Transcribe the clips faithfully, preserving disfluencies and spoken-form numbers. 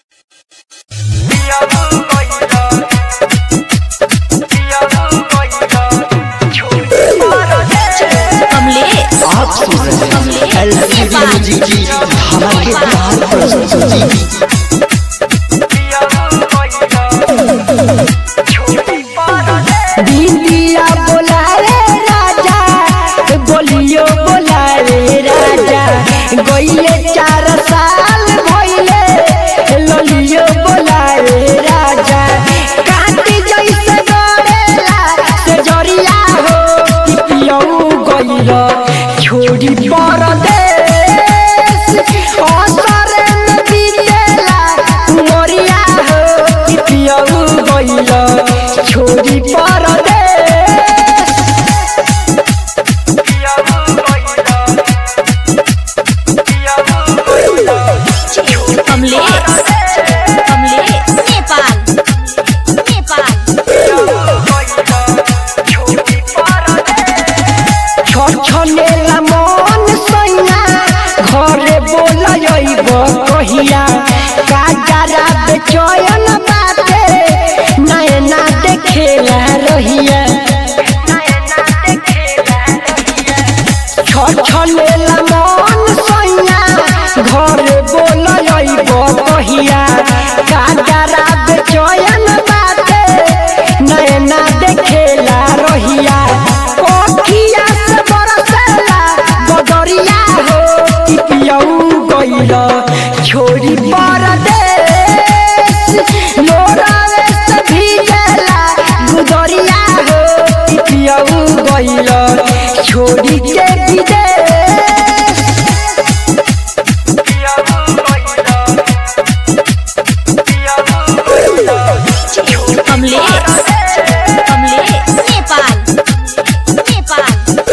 आप सुन रहे हैं एलसीडी म्यूजिक की धमाकेदार प्रस्तुति। दीदिया बोलावे राजा, बोलियो बोलावे राजा, गईले चार साल भइले, ललियो बोलावे राजा। काटी जैसे गड़ेला से जरिया हो, पियऊ गईलो छोड़ी परदेश, असरे में बीतेला उमरिया हो, पियऊ गईलो छोड़ी परदेश। कमलेश कमलेश नेपाल नेपाल छछनेला मन सैया घरे बोलैब कहिया, काजरा बेचैन बाटे नैना देखेला रहिया। छछनेला मन सैया घरे बोलैब कहिया, काजरा बेचैन बाटे नैना देखेला रहिया। ओखिया से बरसेला बदरिया हो, पियऊ गईलो छोड़ी परदेश, मोरवे से भीजेला गुदरिया हो, पियऊ गईलो छोड़ी के विदेश। कमलेश कमलेश नेपाल नेपाल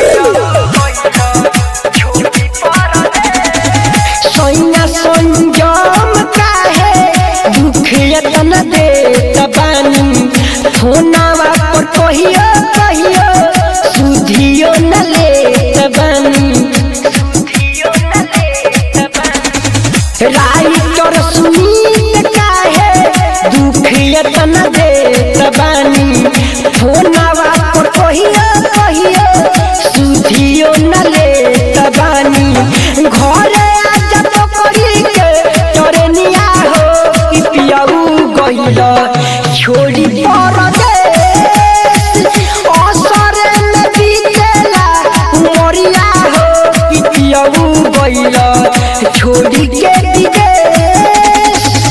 सैया संजम काहे दुख एतना देत बानी, फोनावा पर कहियो कहियो सुधियो न लेत बानी। राइटर सुनील काहे दुख एतना देत बानी, फोनावा पर कहियो कहियो सुधियो न लेत बानी। घरे आजा तो करी के टरनिया हो, पियऊ गईलो